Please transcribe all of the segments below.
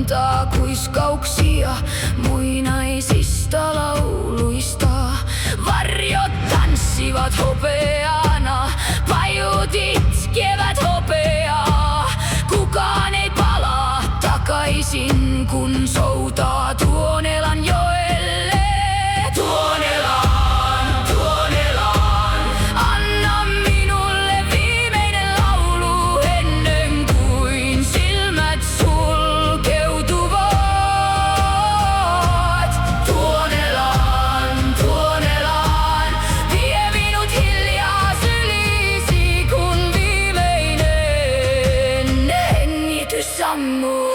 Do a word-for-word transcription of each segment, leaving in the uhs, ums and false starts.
monta kuiskauksia muinaisista lauluista. Varjot tanssivat hopeana, pajut itkevät hopeaa. Kukaan ei palaa takaisin, kun soutaa Tuonelan joelle. Tuonelaan, Tuonelaan, anna minulle viimeinen laulu ennen kuin silmät sulkeutuvat. Tuonelaan, Tuonelaan, vie minut hiljaa sylisi, kun viimeinen hengitys sammuu.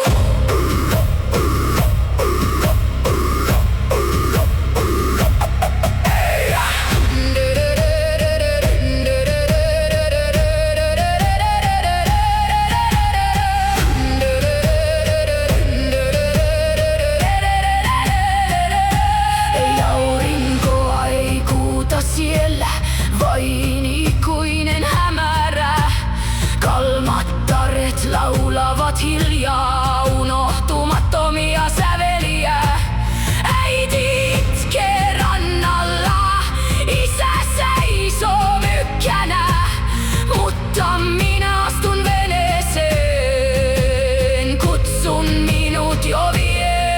Siellä vain ikuinen hämärä. Kalmattaret laulavat hiljaa unohtumattomia säveliä. Äiti itkee rannalla, isä seisoo mykkänä, mutta minä astun veneeseen, kutsun minut jo vie.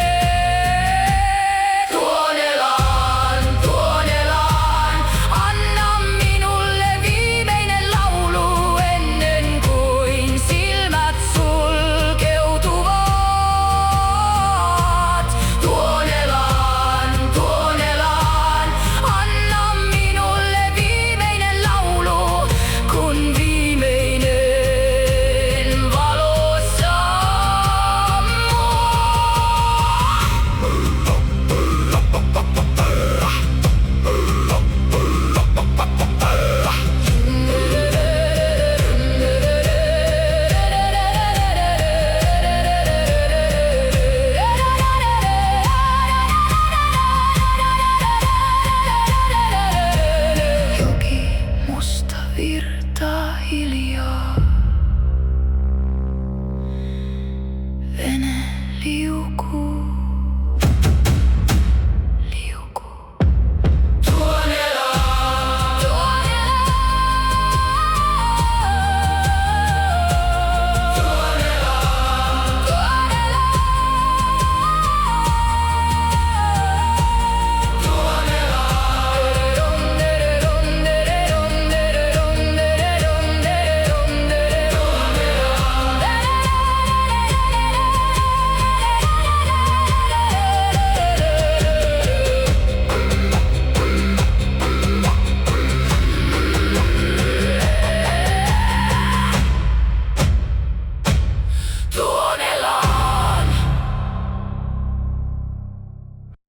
Virtaa hiljaa, vene liukuu.